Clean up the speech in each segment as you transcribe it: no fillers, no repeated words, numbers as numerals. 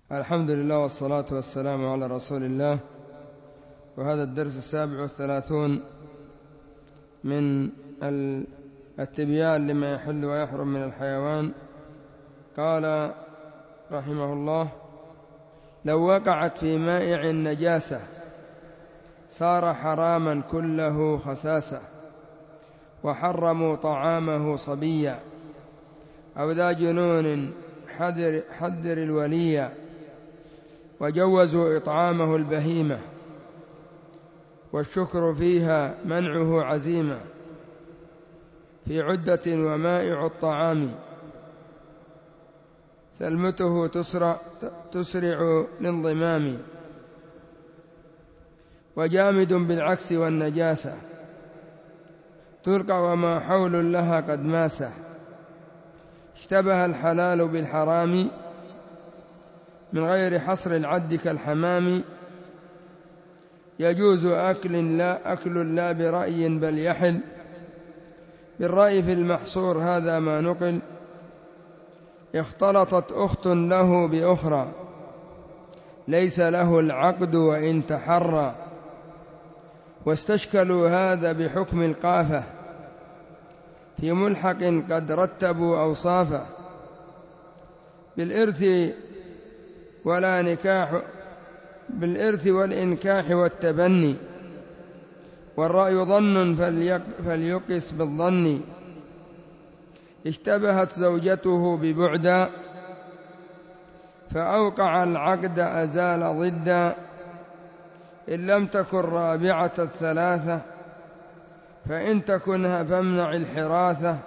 الحمد لله والصلاة والسلام على رسول الله. وهذا الدرس 37 من التبيان لما يحل ويحرم من الحيوان. قال رحمه الله: لو وقعت في مائع نجاسة صار حراما كله خساسة، وحرموا طعامه صبيا، أو ذا جنون حذر الولي، وجوزوا إطعامه البهيمة، والشكر فيها منعه عزيمة، في عدة ومائع الطعام ثلمته تسرع لانضمام، وجامد بالعكس والنجاسة تلقى وما حول لها قد ماسه، اشتبه الحلال بالحرام من غير حصر العد كالحمام، يجوز أكل لا برأي بل يحل بالرأي في المحصور هذا ما نقل، اختلطت أخت له بأخرى ليس له العقد وإن تحرى، واستشكلوا هذا بحكم القافة في ملحق قد رتبوا أوصافه، بالإرث والإنكاح والتبني، والرأي ظن فليقس بالظن، اشتبهت زوجته ببعدا فأوقع العقد أزال ضدا، إن لم تكن رابعة الثلاثة فإن تكنها فامنع الحراثة.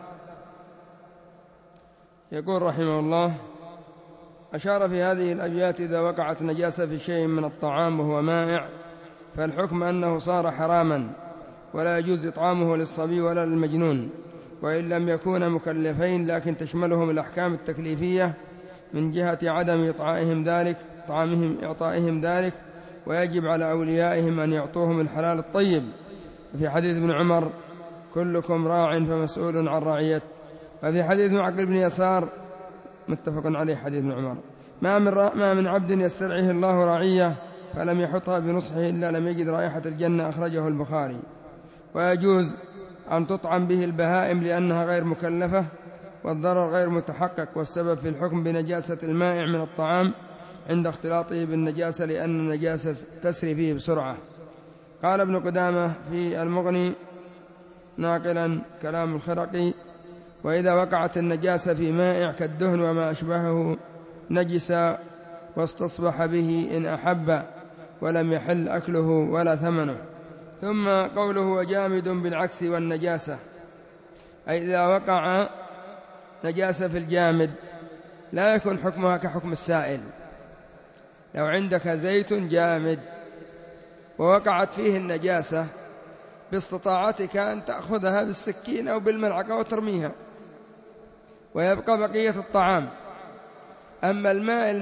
يقول رحمه الله: أشار في هذه الأبيات: إذا وقعت نجاسة في شيء من الطعام وهو مائع فالحكم أنه صار حراما، ولا يجوز إطعامه للصبي ولا للمجنون، وإن لم يكونا مكلفين، لكن تشملهم الأحكام التكليفية من جهة عدم إعطائهم ذلك، ويجب على أوليائهم أن يعطوهم الحلال الطيب. في حديث ابن عمر: كلكم راع فمسؤول عن رعيته. وفي حديث معقل بن يسار متفق عليه حديث ابن عمر: ما من عبد يسترعيه الله رعية فلم يحطها بنصحه إلا لم يجد رائحة الجنة، أخرجه البخاري. ويجوز أن تطعم به البهائم لأنها غير مكلفة والضرر غير متحقق، والسبب في الحكم بنجاسة المائع من الطعام عند اختلاطه بالنجاسة لأن النجاسة تسري فيه بسرعة. قال ابن قدامة في المغني ناقلا كلام الخرقي: وإذا وقعت النجاسة في مائع كالدهن وما أشبهه نجسا واستصبح به إن أحب، ولم يحل أكله ولا ثمنه. ثم قوله: وجامد بالعكس والنجاسة، أي إذا وقع نجاسة في الجامد لا يكون حكمها كحكم السائل. لو عندك زيت جامد ووقعت فيه النجاسة باستطاعتك أن تأخذها بالسكين أو بالملعقة وترميها ويبقى بقية الطعام. أما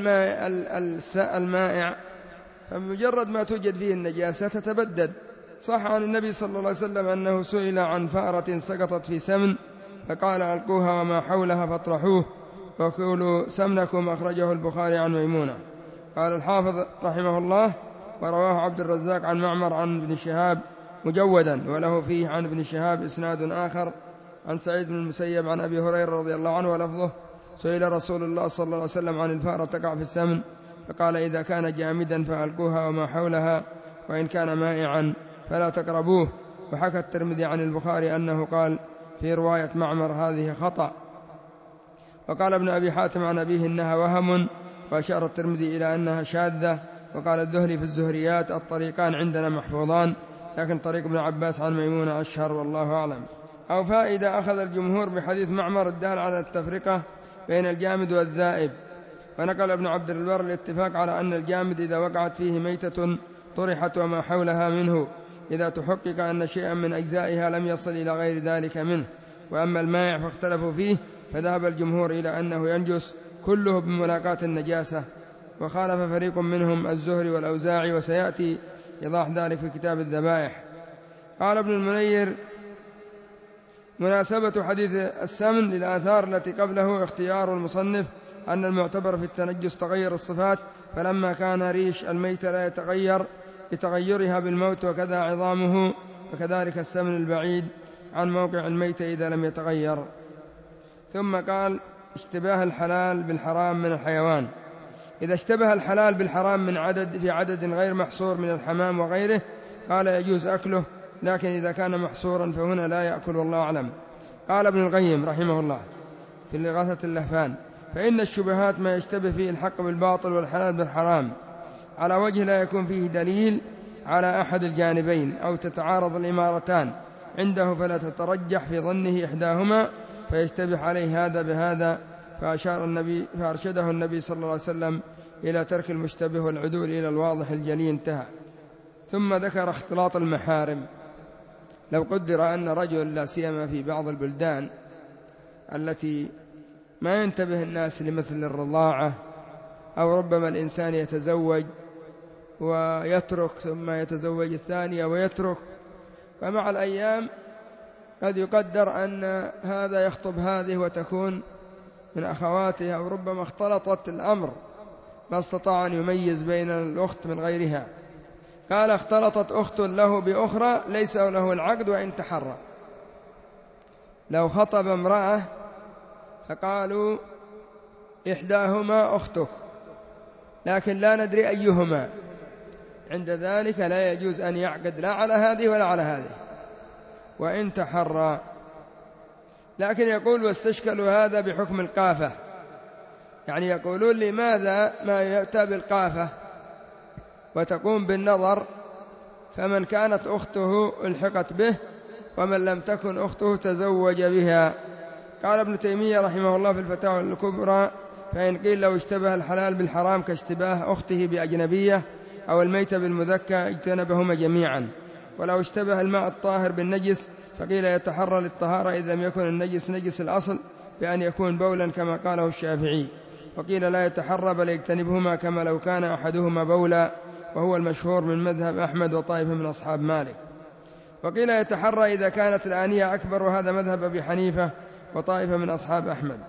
المائع فمجرد ما توجد فيه النجاسة تتبدد. صح عن النبي صلى الله عليه وسلم أنه سئل عن فأرة سقطت في سمن فقال: ألقوها وما حولها فاطرحوه وكلوا سمنكم، أخرجه البخاري عن ميمونة. قال الحافظ رحمه الله: ورواه عبد الرزاق عن معمر عن ابن شهاب مجودا، وله فيه عن ابن شهاب إسناد آخر عن سعيد بن المسيب عن أبي هريرة رضي الله عنه ولفظه: سئل رسول الله صلى الله عليه وسلم عن الفأرة تقع في السمن فقال: إذا كان جامدا فألقوها وما حولها، وإن كان مائعا فلا تقربوه. وحكى الترمذي عن البخاري أنه قال في رواية معمر: هذه خطأ. وقال ابن أبي حاتم عن أبيه إنها وهم، وأشار الترمذي إلى أنها شاذة. وقال الذهلي في الزهريات: الطريقان عندنا محفوظان، لكن طريق ابن عباس عن ميمونة أشهر والله أعلم. أو فائدة: أخذ الجمهور بحديث معمر الدال على التفرقة بين الجامد والذائب، ونقل ابن عبد البر الاتفاق على أن الجامد إذا وقعت فيه ميتة طرحت وما حولها منه، إذا تحقق أن شيئا من أجزائها لم يصل إلى غير ذلك منه. وأما المائع فاختلفوا فيه، فذهب الجمهور إلى أنه ينجس كله بملاقاة النجاسة، وخالف فريق منهم الزهري والأوزاعي، وسيأتي إيضاح ذلك في كتاب الذبائح. قال ابن المنير: مناسبة حديث السمن للآثار التي قبله اختيار المصنف أن المعتبر في التنجس تغير الصفات، فلما كان ريش الميتة لا يتغير بتغيرها بالموت وكذا عظامه، وكذلك السمن البعيد عن موقع الميتة إذا لم يتغير. ثم قال اشتباه الحلال بالحرام من الحيوان. إذا اشتبه الحلال بالحرام في عدد غير محصور من الحمام وغيره قال يجوز أكله، لكن إذا كان محصورا فهنا لا يأكل، والله أعلم. قال ابن القيم رحمه الله في إغاثة اللهفان: فإن الشبهات ما يشتبه فيه الحق بالباطل والحلال بالحرام على وجه لا يكون فيه دليل على أحد الجانبين، أو تتعارض الإمارتان عنده فلا تترجح في ظنه إحداهما فيشتبه عليه هذا بهذا، فأرشده النبي صلى الله عليه وسلم إلى ترك المشتبه والعدول إلى الواضح الجلي. انتهى. ثم ذكر اختلاط المحارم. لو قدر أن رجل، لا سيما في بعض البلدان التي ما ينتبه الناس لمثل الرضاعة، أو ربما الإنسان يتزوج ويترك ثم يتزوج الثانية ويترك، فمع الأيام قد يقدر أن هذا يخطب هذه وتكون من أخواتها، أو ربما اختلطت الأمر ما استطاع أن يميز بين الأخت من غيرها. قال اختلطت أخت له بأخرى ليس له العقد وإن تحرى. لو خطب امرأة فقالوا إحداهما أختك لكن لا ندري أيهما، عند ذلك لا يجوز أن يعقد لا على هذه ولا على هذه وإن تحرى. لكن يقول واستشكلوا هذا بحكم القافة، يعني يقولون لماذا ما يأتى بالقافة وتقوم بالنظر، فمن كانت أخته الحقت به ومن لم تكن أخته تزوج بها. قال ابن تيمية رحمه الله في الفتاوى الكبرى: فإن قيل لو اشتبه الحلال بالحرام كاشتباه أخته بأجنبية أو الميت بالمذكى اجتنبهما جميعا. ولو اشتبه الماء الطاهر بالنجس فقيل يتحرى للطهارة إذا لم يكن النجس نجس الأصل بأن يكون بولا كما قاله الشافعي، وقيل لا يتحرى بل يجتنبهما كما لو كان أحدهما بولا، وهو المشهور من مذهب أحمد وطائفة من أصحاب مالك. وقيل يتحرى إذا كانت الآنية أكبر، وهذا مذهب أبي حنيفة وطائفة من أصحاب أحمد.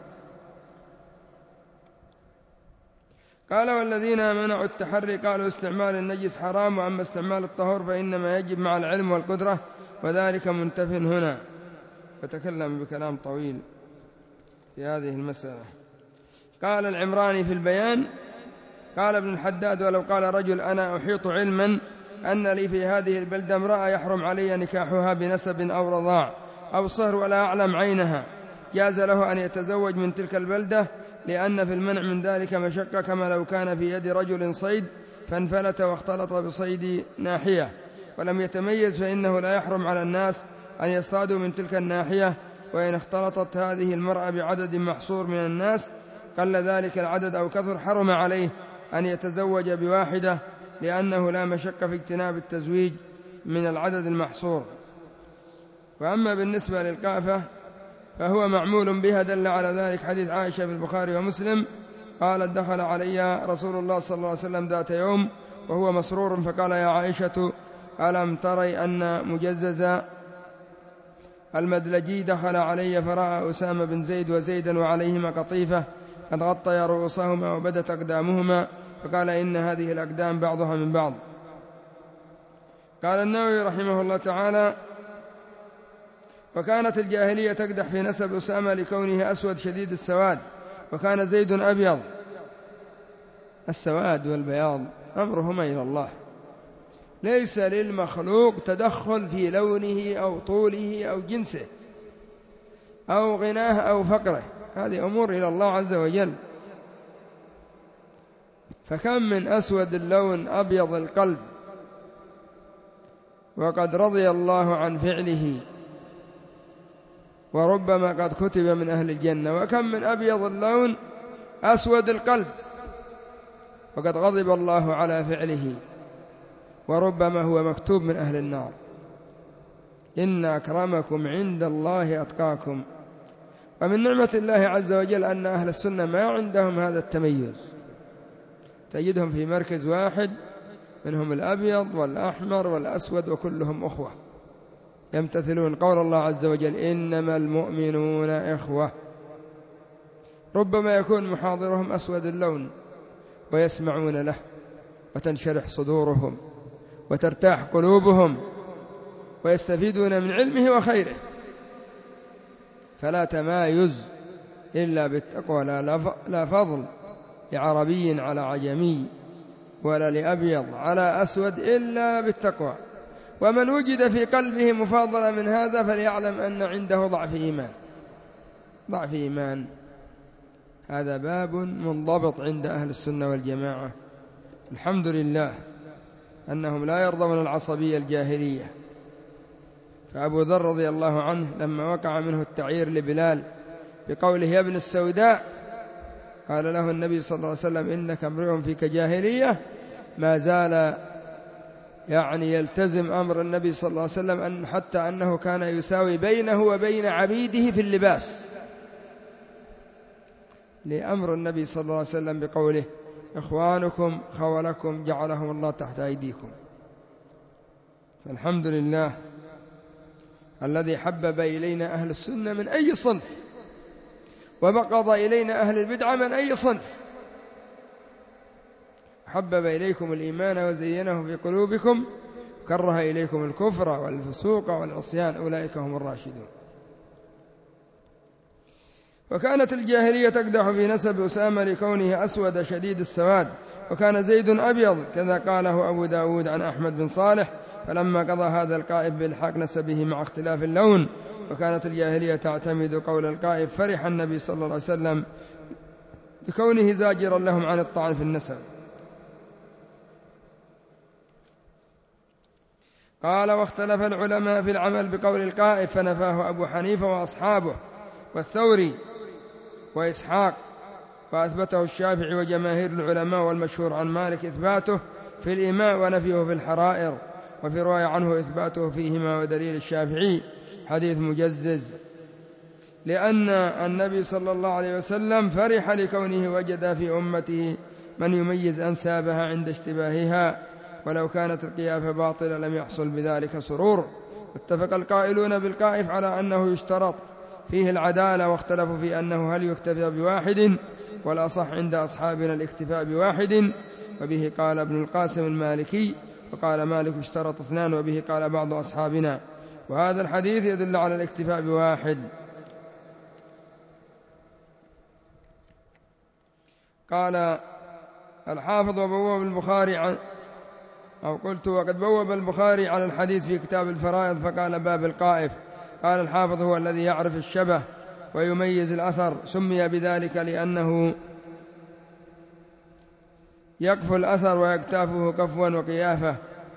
قال والذين منعوا التحري قالوا استعمال النجس حرام، وأما استعمال الطهور فإنما يجب مع العلم والقدرة، وذلك منتف هنا. وتكلم بكلام طويل في هذه المسألة. قال العمراني في البيان: قال ابن الحداد: ولو قال رجل أنا أحيط علما أن لي في هذه البلدة امرأة يحرم علي نكاحها بنسب أو رضاع أو صهر ولا أعلم عينها، جاز له أن يتزوج من تلك البلدة، لأن في المنع من ذلك مشقة، كما لو كان في يد رجل صيد فانفلت واختلط بصيد ناحية ولم يتميز، فإنه لا يحرم على الناس أن يصطادوا من تلك الناحية. وإن اختلطت هذه المرأة بعدد محصور من الناس قل ذلك العدد أو كثر، حرم عليه أن يتزوج بواحدة، لأنه لا مشقة في اجتناب التزويج من العدد المحصور. وأما بالنسبة للقافة فهو معمول بها، دل على ذلك حديث عائشة في البخاري ومسلم قالت: دخل علي رسول الله صلى الله عليه وسلم ذات يوم وهو مسرور فقال: يا عائشة ألم تري أن مجزز المدلجي دخل علي فرأى أسامة بن زيد وزيدا وعليهما قطيفة قد غطيا رؤوسهما وبدت أقدامهما، فقال: إن هذه الأقدام بعضها من بعض. قال النووي رحمه الله تعالى: وكانت الجاهلية تقدح في نسب أسامة لكونه أسود شديد السواد، وكان زيد أبيض. السواد والبياض أمرهما إلى الله، ليس للمخلوق تدخل في لونه أو طوله أو جنسه أو غناه أو فقره، هذه أمور إلى الله عز وجل. فكم من أسود اللون أبيض القلب وقد رضي الله عن فعله، وربما قد كتب من أهل الجنة، وكم من أبيض اللون أسود القلب وقد غضب الله على فعله، وربما هو مكتوب من أهل النار. إن أكرمكم عند الله أتقاكم. ومن نعمة الله عز وجل أن أهل السنة ما عندهم هذا التميز، تجدهم في مركز واحد، منهم الأبيض والأحمر والأسود وكلهم أخوة، يمتثلون قول الله عز وجل: إنما المؤمنون إخوة. ربما يكون محاضرهم أسود اللون ويسمعون له وتنشرح صدورهم وترتاح قلوبهم ويستفيدون من علمه وخيره. فلا تمايز إلا بالتقوى، لا فضل لعربي على عجمي ولا لأبيض على أسود إلا بالتقوى. ومن وجد في قلبه مفاضلة من هذا فليعلم أن عنده ضعف إيمان. هذا باب منضبط عند أهل السنة والجماعة. الحمد لله أنهم لا يرضون العصبية الجاهلية. فأبو ذر رضي الله عنه لما وقع منه التعير لبلال بقوله يا ابن السوداء، قال له النبي صلى الله عليه وسلم إنك امرؤ فيك جاهلية، ما زال يلتزم أمر النبي صلى الله عليه وسلم، حتى أنه كان يساوي بينه وبين عبيده في اللباس، لأمر النبي صلى الله عليه وسلم بقوله إخوانكم خولكم جعلهم الله تحت أيديكم. فالحمد لله الذي حبب إلينا أهل السنة من أي صنف، وبغض إلينا أهل البدعة من أي صنف. حبب إليكم الإيمان وزينه في قلوبكم، كره إليكم الكفر والفسوق والعصيان، أولئك هم الراشدون. وكانت الجاهلية تقدح في نسب أسامة لكونه أسود شديد السواد، وكان زيد أبيض، كذا قاله أبو داود عن أحمد بن صالح. فلما قضى هذا القائف بإلحاق نسبه مع اختلاف اللون، وكانت الجاهلية تعتمد قول القائف، فرح النبي صلى الله عليه وسلم بكونه زاجرا لهم عن الطعن في النسب. قال واختلف العلماء في العمل بقول القائف، فنفاه أبو حنيفة وأصحابه والثوري وإسحاق، وأثبته الشافعي وجماهير العلماء، والمشهور عن مالك إثباته في الإماء ونفيه في الحرائر، وفي رواية عنه إثباته فيهما. ودليل الشافعي حديث مجزز، لأن النبي صلى الله عليه وسلم فرح لكونه وجد في أمته من يميز أنسابها عند اشتباهها، ولو كانت القيافة باطلة لم يحصل بذلك سرور. اتفق القائلون بالقائف على أنه يشترط فيه العدالة، واختلفوا في أنه هل يكتفى بواحد، والأصح عند أصحابنا الاكتفاء بواحد، وبه قال ابن القاسم المالكي، وقال مالك اشترط 2، وبه قال بعض أصحابنا. وهذا الحديث يدل على الاكتفاء بواحد. قال الحافظ وبوب البخاري وقد بوب البخاري على الحديث في كتاب الفرائض، فقال باب القائف. قال الحافظ هو الذي يعرف الشبه ويميز الأثر، سمي بذلك لأنه يقف الأثر ويكتافه كفوا وقيافة.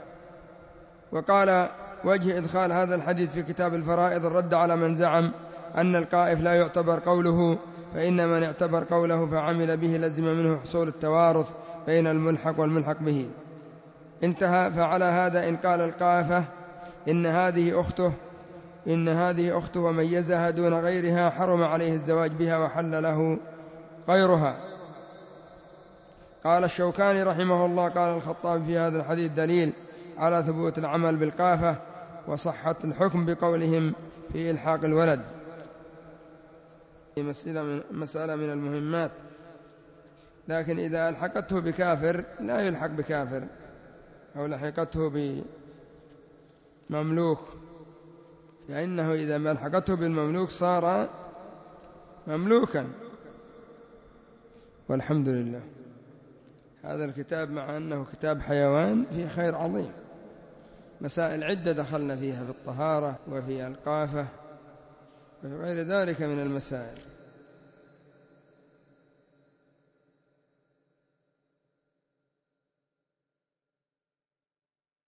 وقال وجه إدخال هذا الحديث في كتاب الفرائض الرد على من زعم أن القائف لا يعتبر قوله، فإن من اعتبر قوله فعمل به لزم منه حصول التوارث بين الملحق والملحق به. انتهى. فعلى هذا إن قال القائفة إن هذه أخته وميزها دون غيرها حرم عليه الزواج بها وحل له غيرها. قال الشوكاني رحمه الله قال الخطابي في هذا الحديث دليل على ثبوت العمل بالقافة وصحة الحكم بقولهم في إلحاق الولد. مسألة من المهمات، لكن إذا ألحقته بكافر لا يلحق بكافر، أو لحقته بمملوك، فإنه إذا ما ألحقته بالمملوك صار مملوكا. والحمد لله هذا الكتاب مع أنه كتاب حيوان فيه خير عظيم، مسائل عدة دخلنا فيها في الطهارة وفي القافة وفي غير ذلك من المسائل.